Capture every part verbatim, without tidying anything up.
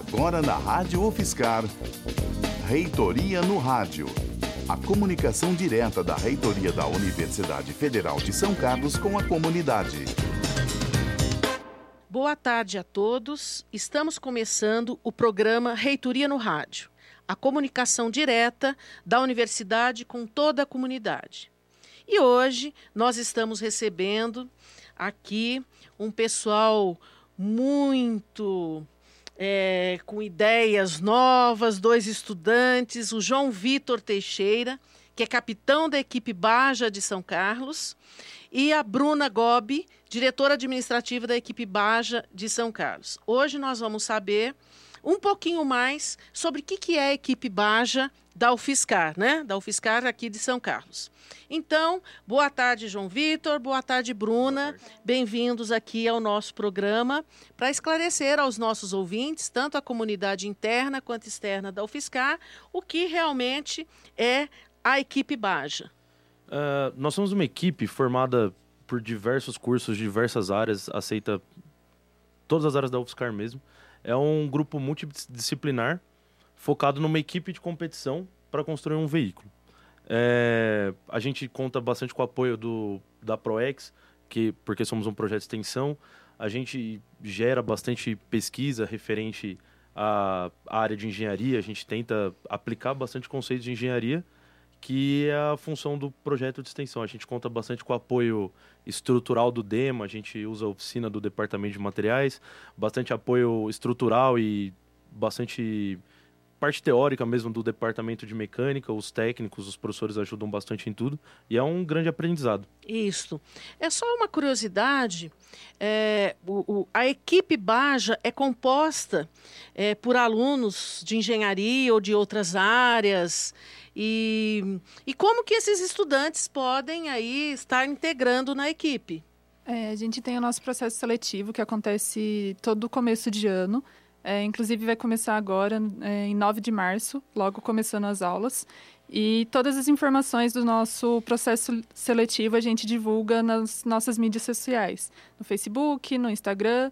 Agora na Rádio UFSCar, Reitoria no Rádio. A comunicação direta da Reitoria da Universidade Federal de São Carlos com a comunidade. Boa tarde a todos. Estamos começando o programa Reitoria no Rádio. A comunicação direta da universidade com toda a comunidade. E hoje nós estamos recebendo aqui um pessoal muito é, com ideias novas, dois estudantes, o João Vitor Teixeira, que é capitão da equipe Baja de São Carlos, e a Bruna Gobi, diretora administrativa da equipe Baja de São Carlos. Hoje nós vamos saber um pouquinho mais sobre o que, que é a equipe Baja da UFSCar, né? Da UFSCar aqui de São Carlos. Então, boa tarde, João Vitor, boa tarde, Bruna. Bem-vindos aqui ao nosso programa para esclarecer aos nossos ouvintes, tanto a comunidade interna quanto externa da UFSCar, o que realmente é a equipe Baja. Uh, nós somos uma equipe formada por diversos cursos, diversas áreas, aceita todas as áreas da UFSCar mesmo. É um grupo multidisciplinar focado numa equipe de competição para construir um veículo. É, a gente conta bastante com o apoio do, da ProEx, que, porque somos um projeto de extensão. A gente gera bastante pesquisa referente à, à área de engenharia. A gente tenta aplicar bastante conceitos de engenharia, que é a função do projeto de extensão. A gente conta bastante com o apoio estrutural do DEMA, a gente usa a oficina do Departamento de Materiais, bastante apoio estrutural e bastante parte teórica mesmo do Departamento de Mecânica, os técnicos, os professores ajudam bastante em tudo, e é um grande aprendizado. Isso. É só uma curiosidade, é, o, o, a equipe Baja é composta é, por alunos de engenharia ou de outras áreas, e, e como que esses estudantes podem aí estar integrando na equipe? É, a gente tem o nosso processo seletivo que acontece todo começo de ano. É, inclusive vai começar agora, é, em nove de março, logo começando as aulas. E todas as informações do nosso processo seletivo a gente divulga nas nossas mídias sociais. No Facebook, no Instagram.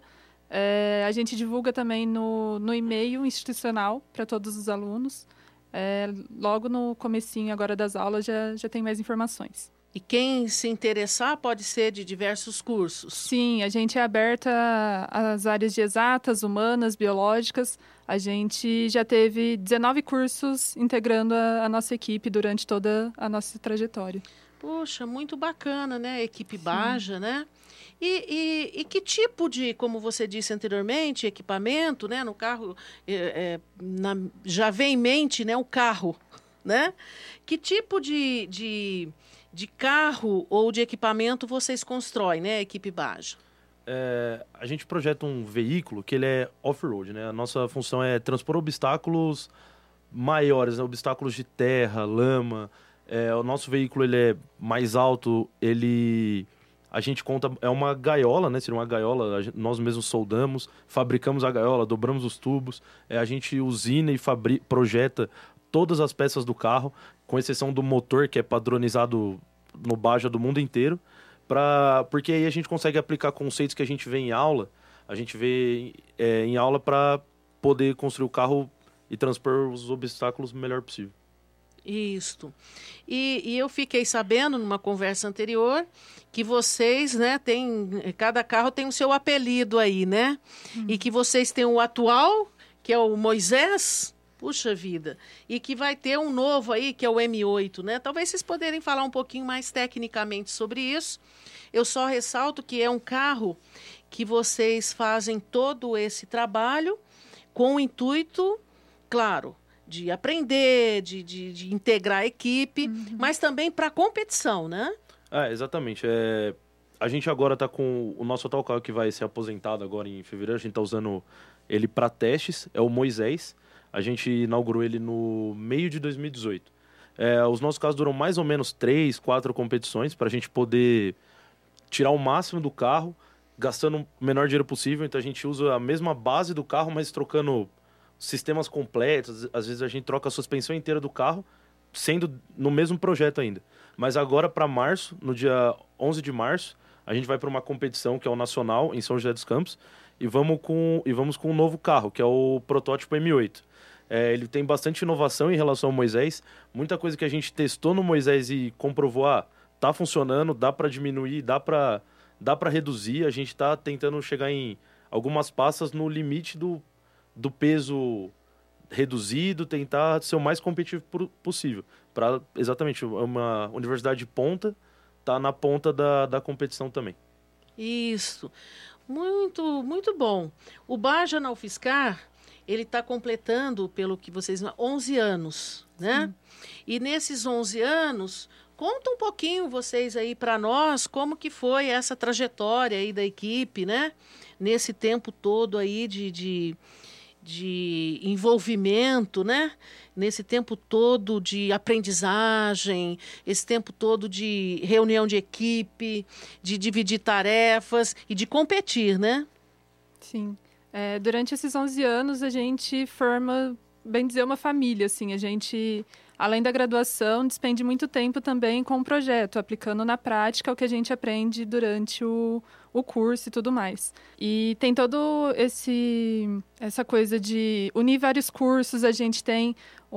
É, a gente divulga também no, no e-mail institucional para todos os alunos. É, logo no comecinho agora das aulas já, já tem mais informações. E quem se interessar pode ser de diversos cursos? Sim, a gente é aberta às áreas de exatas, humanas, biológicas. A gente já teve dezenove cursos integrando a, a nossa equipe durante toda a nossa trajetória. Poxa, muito bacana, né? A equipe Baja, Sim. né? E, e, e que tipo de, como você disse anteriormente, equipamento, né? No carro, é, é, na, já vem em mente, né? O carro, né? Que tipo de... de de carro ou de equipamento vocês constroem, né, a equipe Baja? É, a gente projeta um veículo que ele é off-road, né? A nossa função é transpor obstáculos maiores, né? Obstáculos de terra, lama. É, o nosso veículo ele é mais alto, ele... A gente conta... É uma gaiola, né? Seria uma gaiola, gente, nós mesmos soldamos, fabricamos a gaiola, dobramos os tubos, é, a gente usina e fabri- projeta todas as peças do carro, com exceção do motor, que é padronizado no Baja do mundo inteiro, pra, porque aí a gente consegue aplicar conceitos que a gente vê em aula, a gente vê é, em aula para poder construir o carro e transpor os obstáculos o melhor possível. Isso. E, e eu fiquei sabendo, numa conversa anterior, que vocês, né, tem, cada carro tem o seu apelido aí, né? Hum. E que vocês têm o atual, que é o Moisés... Puxa vida. E que vai ter um novo aí, que é o M oito, né? Talvez vocês poderem falar um pouquinho mais tecnicamente sobre isso. Eu só ressalto que é um carro que vocês fazem todo esse trabalho com o intuito, claro, de aprender, de, de, de integrar a equipe, uhum. mas também para competição, né? É, exatamente. É... A gente agora está com o nosso atual carro que vai ser aposentado agora em fevereiro. A gente está usando ele para testes, é o Moisés. A gente inaugurou ele no meio de dois mil e dezoito. É, os nossos carros duram mais ou menos três, quatro competições para a gente poder tirar o máximo do carro, gastando o menor dinheiro possível. Então a gente usa a mesma base do carro, mas trocando sistemas completos. Às vezes a gente troca a suspensão inteira do carro, sendo no mesmo projeto ainda. Mas agora para março, no dia onze de março, a gente vai para uma competição que é o Nacional, em São José dos Campos. e vamos com, e vamos com um novo carro, que é o protótipo M oito. É, ele tem bastante inovação em relação ao Moisés. Muita coisa que a gente testou no Moisés e comprovou, ah, tá funcionando, dá para diminuir, dá para dá para reduzir. A gente está tentando chegar em algumas passas no limite do, do peso reduzido, tentar ser o mais competitivo possível. Para exatamente uma universidade de ponta, tá na ponta da, da competição também. Isso. Muito, muito bom. O Baja na UFSCar, ele está completando, pelo que vocês... onze anos, né? Sim. E nesses onze anos, conta um pouquinho vocês aí para nós como que foi essa trajetória aí da equipe, né? Nesse tempo todo aí de, de, de envolvimento, né? Nesse tempo todo de aprendizagem, esse tempo todo de reunião de equipe, de dividir tarefas e de competir, né? Sim. É, durante esses onze anos, a gente forma, bem dizer, uma família, assim. A gente, além da graduação, despende muito tempo também com o projeto, aplicando na prática o que a gente aprende durante o, o curso e tudo mais. E tem todo esse essa coisa de unir vários cursos. A gente tem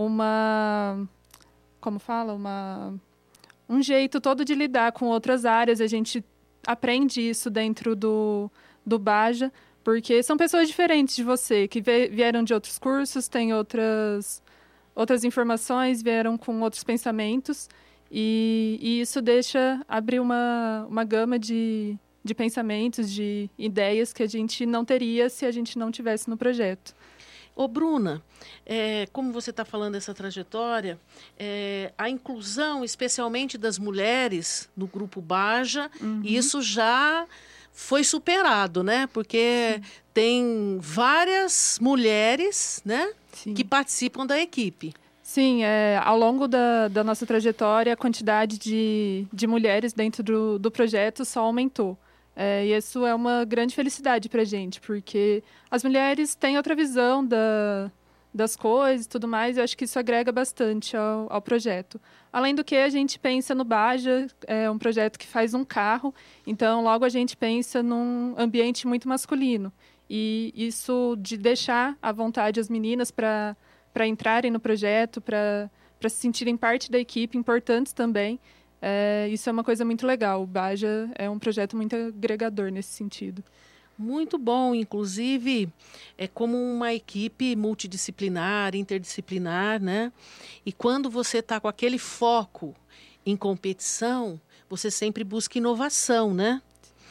uma... Como fala? Uma, um jeito todo de lidar com outras áreas. A gente aprende isso dentro do, do Baja, porque são pessoas diferentes de você, que vieram de outros cursos, têm outras, outras informações, vieram com outros pensamentos, e, e isso deixa abrir uma, uma gama de, de pensamentos, de ideias que a gente não teria se a gente não tivesse no projeto. Ô, Bruna, é, como você está falando dessa trajetória, é, a inclusão, especialmente das mulheres, no grupo Baja, uhum. isso já... foi superado, né? Porque Sim. tem várias mulheres, né? Sim. que participam da equipe. Sim, é, ao longo da, da nossa trajetória, a quantidade de, de mulheres dentro do, do projeto só aumentou. É, e isso é uma grande felicidade para a gente, porque as mulheres têm outra visão da, das coisas e tudo mais, e eu acho que isso agrega bastante ao, ao projeto. Além do que, a gente pensa no Baja, é um projeto que faz um carro, então logo a gente pensa num ambiente muito masculino. E isso de deixar à vontade as meninas para para entrarem no projeto, para para se sentirem parte da equipe, importantes também, é, isso é uma coisa muito legal. O Baja é um projeto muito agregador nesse sentido. Muito bom, inclusive, é como uma equipe multidisciplinar, interdisciplinar, né? E quando você está com aquele foco em competição, você sempre busca inovação, né?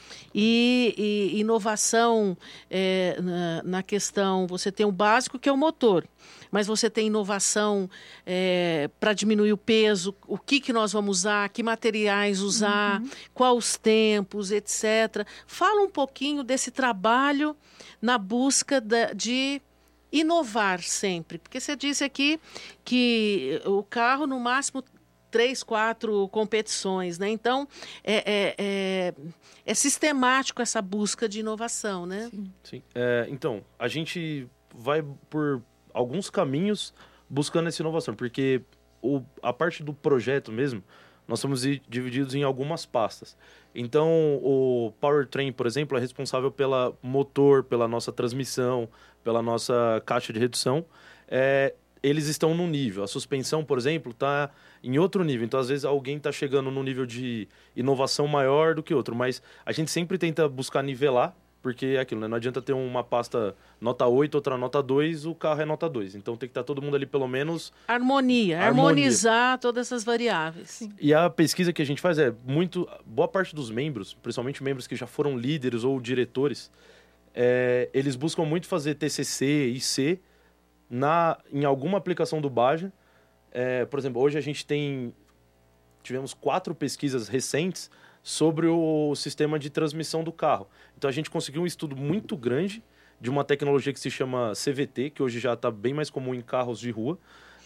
E, e inovação é, na, na questão, você tem o básico que é o motor, mas você tem inovação é, para diminuir o peso, o que, que nós vamos usar, que materiais usar, uhum. quais os tempos, etcétera. Fala um pouquinho desse trabalho na busca da, de inovar sempre, porque você disse aqui que o carro no máximo três, quatro competições, né? Então, é, é, é, é sistemático essa busca de inovação, né? Sim. Sim. É, então, a gente vai por alguns caminhos buscando essa inovação, porque o, a parte do projeto mesmo, nós somos divididos em algumas pastas. Então, o Powertrain, por exemplo, é responsável pelo motor, pela nossa transmissão, pela nossa caixa de redução. É, eles estão num nível. A suspensão, por exemplo, está em outro nível. Então, às vezes, alguém está chegando num nível de inovação maior do que outro. Mas a gente sempre tenta buscar nivelar, porque é aquilo, né? Não adianta ter uma pasta nota oito, outra nota dois, o carro é nota dois. Então, tem que estar todo mundo ali, pelo menos... Harmonia, harmonia. harmonizar todas essas variáveis. Sim. E a pesquisa que a gente faz é muito... Boa parte dos membros, principalmente membros que já foram líderes ou diretores, é, eles buscam muito fazer T C C e I C na, em alguma aplicação do Baja. É, por exemplo, hoje a gente tem... Tivemos quatro pesquisas recentes sobre o sistema de transmissão do carro. Então, a gente conseguiu um estudo muito grande de uma tecnologia que se chama C V T, que hoje já está bem mais comum em carros de rua,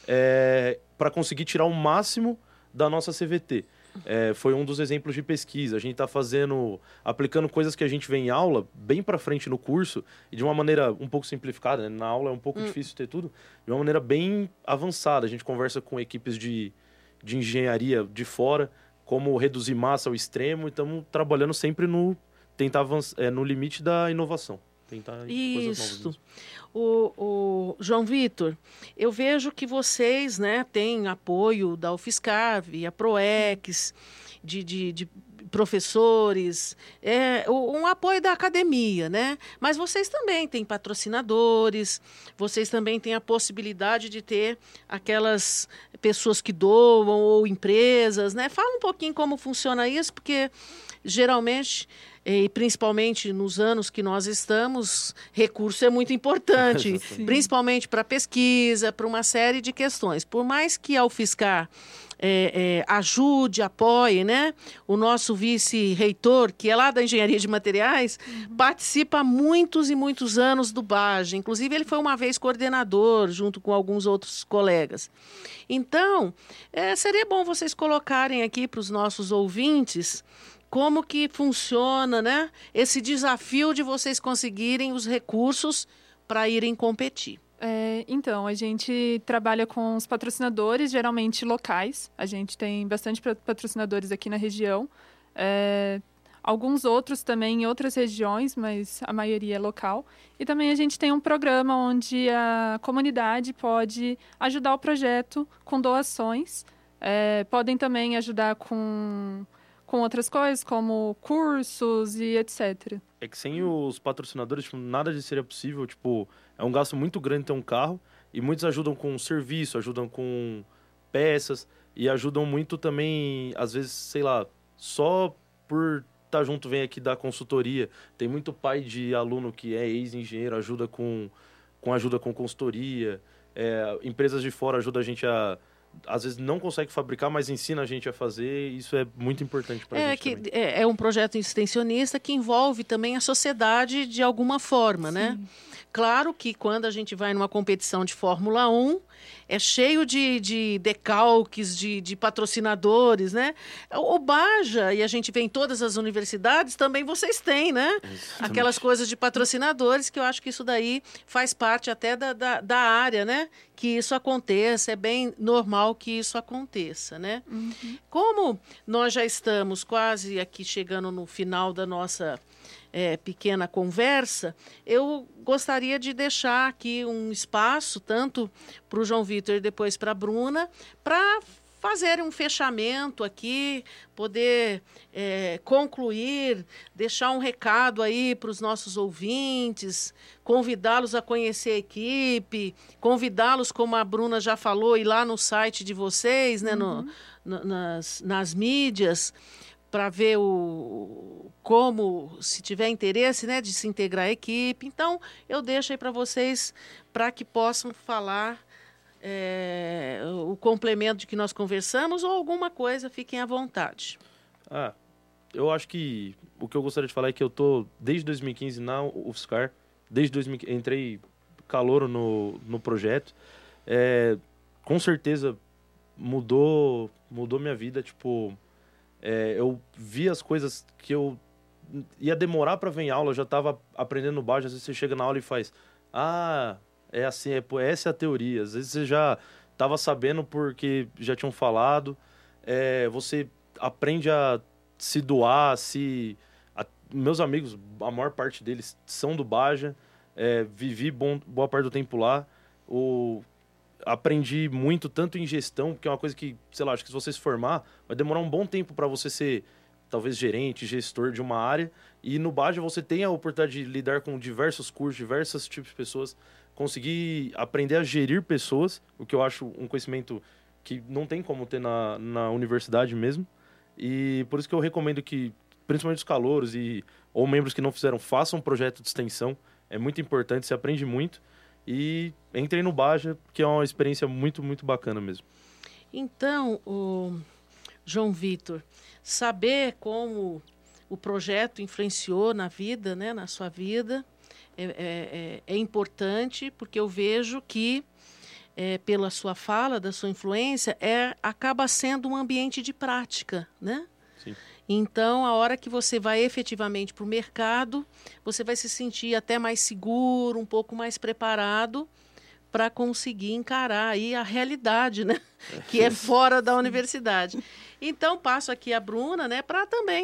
é, para conseguir tirar o máximo da nossa C V T. É, foi um dos exemplos de pesquisa. A gente está fazendo, aplicando coisas que a gente vê em aula, bem para frente no curso, e de uma maneira um pouco simplificada, né? Na aula é um pouco hum. difícil ter tudo, de uma maneira bem avançada. A gente conversa com equipes de, de engenharia de fora, como reduzir massa ao extremo, e estamos trabalhando sempre no tentar avançar, é, no limite da inovação. tentar coisas Isso. novas. O, o João Vitor, eu vejo que vocês, né, têm apoio da UFSCar, a PROEX, de, de, de professores, é, um apoio da academia, né? Mas vocês também têm patrocinadores, vocês também têm a possibilidade de ter aquelas pessoas que doam ou empresas, né? Fala um pouquinho como funciona isso, porque geralmente, e principalmente nos anos que nós estamos, recurso é muito importante, principalmente para pesquisa, para uma série de questões. Por mais que a UFSCar É, é, ajude, apoie, né? O nosso vice-reitor, que é lá da Engenharia de Materiais, uhum. participa há muitos e muitos anos do BAGE. Inclusive, ele foi uma vez coordenador, junto com alguns outros colegas. Então, é, seria bom vocês colocarem aqui para os nossos ouvintes como que funciona, né? Esse desafio de vocês conseguirem os recursos para irem competir. É, então, a gente trabalha com os patrocinadores, geralmente locais. A gente tem bastante patrocinadores aqui na região. É, alguns outros também em outras regiões, mas a maioria é local. E também a gente tem um programa onde a comunidade pode ajudar o projeto com doações. É, podem também ajudar com, com outras coisas, como cursos e etcétera. É que sem os patrocinadores, tipo, nada disso seria possível. Tipo, é um gasto muito grande ter um carro. E muitos ajudam com serviço, ajudam com peças. E ajudam muito também, às vezes, sei lá, só por estar junto vem aqui dar consultoria. Tem muito pai de aluno que é ex-engenheiro, ajuda com, com ajuda com consultoria. É, empresas de fora ajudam a gente a... às vezes não consegue fabricar, mas ensina a gente a fazer. Isso é muito importante para a é gente que também. É, é um projeto extensionista que envolve também a sociedade de alguma forma, Sim. né? Claro que quando a gente vai numa competição de Fórmula um, é cheio de, de decalques, de, de patrocinadores, né? O Baja, e a gente vê em todas as universidades, também vocês têm, né? Exatamente. Aquelas coisas de patrocinadores, que eu acho que isso daí faz parte até da, da, da área, né? Que isso aconteça, é bem normal que isso aconteça, né? Uhum. Como nós já estamos quase aqui chegando no final da nossa... É, pequena conversa, eu gostaria de deixar aqui um espaço, tanto para o João Vitor e depois para a Bruna, para fazer um fechamento aqui, poder é, concluir, deixar um recado aí para os nossos ouvintes, convidá-los a conhecer a equipe, convidá-los, como a Bruna já falou, ir lá no site de vocês, né, uhum. no, no, nas, nas mídias, para ver o, como, se tiver interesse, né, de se integrar à equipe. Então, eu deixo aí para vocês, para que possam falar é, o complemento de que nós conversamos ou alguma coisa, fiquem à vontade. Ah, eu acho que o que eu gostaria de falar é que eu estou desde dois mil e quinze na UFSCar, desde dois mil e quinze, entrei calouro no, no projeto. É, com certeza mudou, mudou minha vida, tipo... É, eu vi as coisas que eu ia demorar para ver em aula, eu já estava aprendendo baixo. Às vezes você chega na aula e faz, ah, é assim, é, pô, essa é a teoria. Às vezes você já estava sabendo porque já tinham falado. É, você aprende a se doar, se... A, meus amigos, a maior parte deles são do Baja, é, vivi bom, boa parte do tempo lá. O... Aprendi muito, tanto em gestão, porque é uma coisa que, sei lá, acho que se você se formar, vai demorar um bom tempo para você ser, talvez, gerente, gestor de uma área. E no Baja você tem a oportunidade de lidar com diversos cursos, diversos tipos de pessoas, conseguir aprender a gerir pessoas, o que eu acho um conhecimento que não tem como ter na, na universidade mesmo. E por isso que eu recomendo que, principalmente os calouros e, ou membros que não fizeram, façam um projeto de extensão. É muito importante, você aprende muito. E entrei no Baja, que é uma experiência muito, muito bacana mesmo. Então, o João Vitor, saber como o projeto influenciou na vida, né, na sua vida, é, é, é importante, porque eu vejo que, é, pela sua fala, da sua influência, é, acaba sendo um ambiente de prática, né? Sim. Então, a hora que você vai efetivamente para o mercado, você vai se sentir até mais seguro, um pouco mais preparado para conseguir encarar aí a realidade, né? Que é fora da universidade. Então, passo aqui a Bruna, né, para também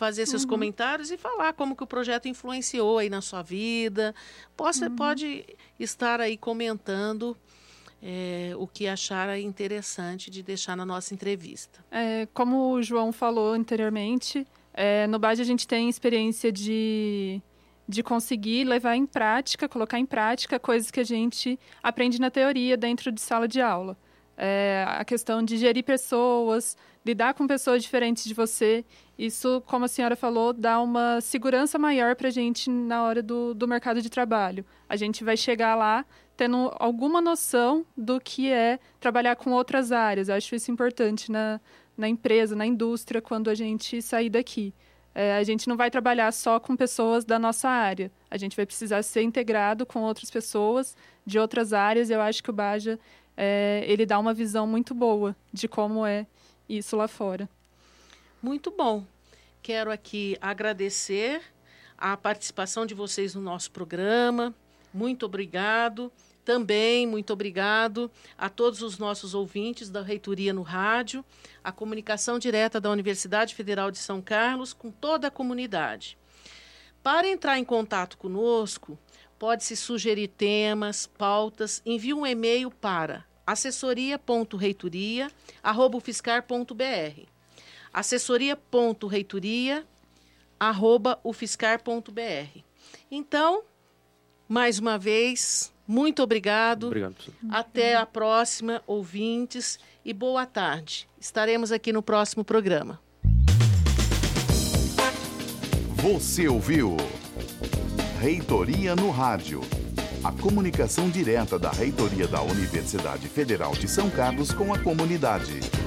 fazer seus uhum. comentários e falar como que o projeto influenciou aí na sua vida. Possa, uhum. Pode estar aí comentando é, o que achar interessante de deixar na nossa entrevista. É, como o João falou anteriormente, é, no B A D a gente tem experiência de, de conseguir levar em prática, colocar em prática coisas que a gente aprende na teoria dentro de sala de aula. É, a questão de gerir pessoas, lidar com pessoas diferentes de você. Isso, como a senhora falou, dá uma segurança maior para a gente na hora do, do mercado de trabalho. A gente vai chegar lá tendo alguma noção do que é trabalhar com outras áreas. Eu acho isso importante na, na empresa, na indústria, quando a gente sair daqui. É, a gente não vai trabalhar só com pessoas da nossa área. A gente vai precisar ser integrado com outras pessoas de outras áreas. Eu acho que o Baja É, ele dá uma visão muito boa de como é isso lá fora. Muito bom. Quero aqui agradecer a participação de vocês no nosso programa. Muito obrigado. Também muito obrigado a todos os nossos ouvintes da Reitoria no Rádio, a comunicação direta da Universidade Federal de São Carlos com toda a comunidade. Para entrar em contato conosco, pode-se sugerir temas, pautas, envie um e-mail para assessoria ponto reitoria arroba ufiscar ponto br assessoria ponto reitoria arroba ufiscar ponto br. Então, mais uma vez, muito obrigado. Obrigado, professor. Até a próxima, ouvintes, e boa tarde. Estaremos aqui no próximo programa. Você ouviu Reitoria no Rádio. A comunicação direta da Reitoria da Universidade Federal de São Carlos com a comunidade.